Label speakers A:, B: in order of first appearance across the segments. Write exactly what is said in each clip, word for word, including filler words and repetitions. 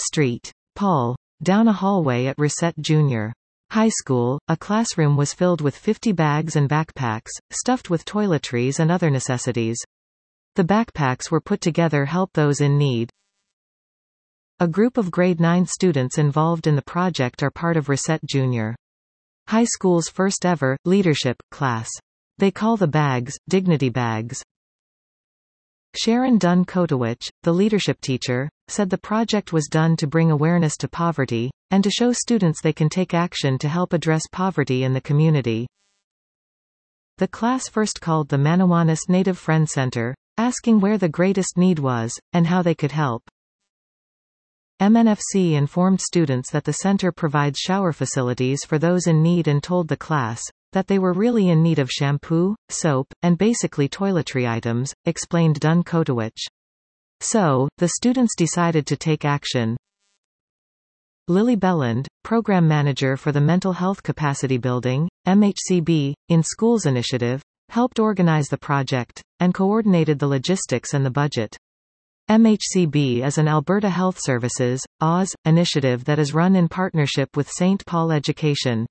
A: Street. Paul. Down a hallway at Reset Junior High School, a classroom was filled with fifty bags and backpacks, stuffed with toiletries and other necessities. The backpacks were put together to help those in need. A group of grade nine students involved in the project are part of Reset Junior High School's first ever leadership class. They call the bags Dignity Bags. Sharon Dunn Kotowich, the leadership teacher, said the project was done to bring awareness to poverty, and to show students they can take action to help address poverty in the community. The class first called the Manawanis Native Friend Center, asking where the greatest need was, and how they could help. M N F C informed students that the center provides shower facilities for those in need and told the class that they were really in need of shampoo, soap, and basically toiletry items, explained Dunn Kotowich. So, the students decided to take action. Lily Belland, program manager for the Mental Health Capacity Building, M H C B, in Schools Initiative, helped organize the project, and coordinated the logistics and the budget. M H C B is an Alberta Health Services, A W S, initiative that is run in partnership with Saint Paul Education.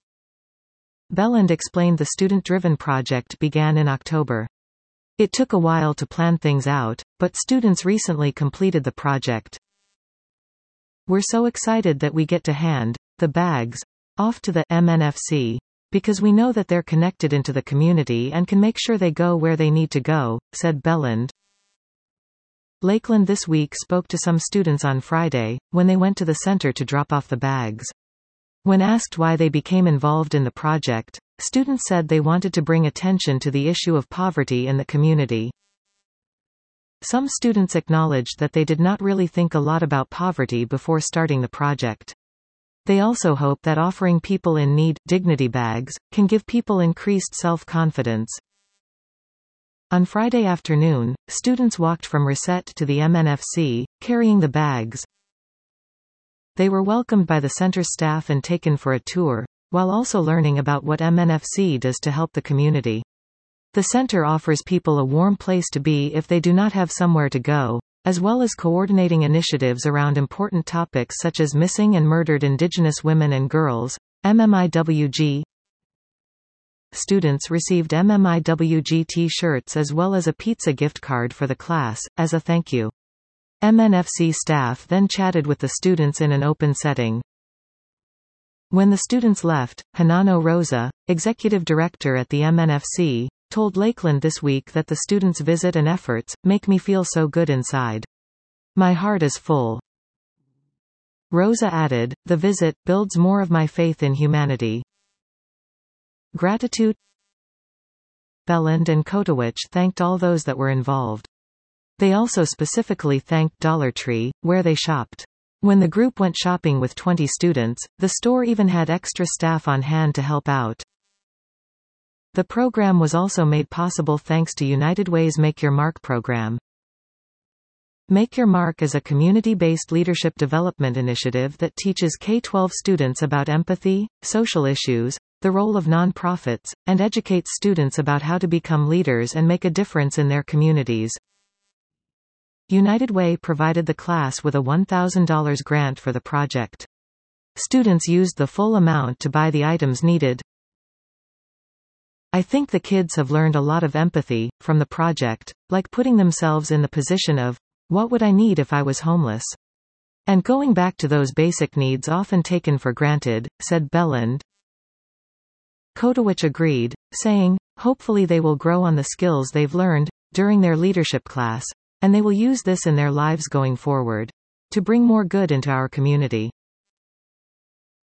A: Belland explained the student-driven project began in October. It took a while to plan things out, but students recently completed the project. We're so excited that we get to hand the bags off to the M N F C, because we know that they're connected into the community and can make sure they go where they need to go, said Belland. Lakeland This Week spoke to some students on Friday, when they went to the center to drop off the bags. When asked why they became involved in the project, students said they wanted to bring attention to the issue of poverty in the community. Some students acknowledged that they did not really think a lot about poverty before starting the project. They also hope that offering people in need dignity bags can give people increased self-confidence. On Friday afternoon, students walked from Reset to the M N F C, carrying the bags. They were welcomed by the center staff and taken for a tour, while also learning about what M N F C does to help the community. The center offers people a warm place to be if they do not have somewhere to go, as well as coordinating initiatives around important topics such as missing and murdered Indigenous women and girls, M M I W G. Students received M M I W G t-shirts as well as a pizza gift card for the class, as a thank you. M N F C staff then chatted with the students in an open setting. When the students left, Hanano Rosa, executive director at the M N F C, told Lakeland This Week that the students' visit and efforts make me feel so good inside. My heart is full. Rosa added, the visit builds more of my faith in humanity. Gratitude. Belland and Kotowich thanked all those that were involved. They also specifically thanked Dollar Tree, where they shopped. When the group went shopping with twenty students, the store even had extra staff on hand to help out. The program was also made possible thanks to United Way's Make Your Mark program. Make Your Mark is a community-based leadership development initiative that teaches K through twelve students about empathy, social issues, the role of nonprofits, and educates students about how to become leaders and make a difference in their communities. United Way provided the class with a one thousand dollars grant for the project. Students used the full amount to buy the items needed. I think the kids have learned a lot of empathy from the project, like putting themselves in the position of, what would I need if I was homeless? And going back to those basic needs often taken for granted, said Belland. Kotowich agreed, saying, hopefully they will grow on the skills they've learned during their leadership class, and they will use this in their lives going forward to bring more good into our community.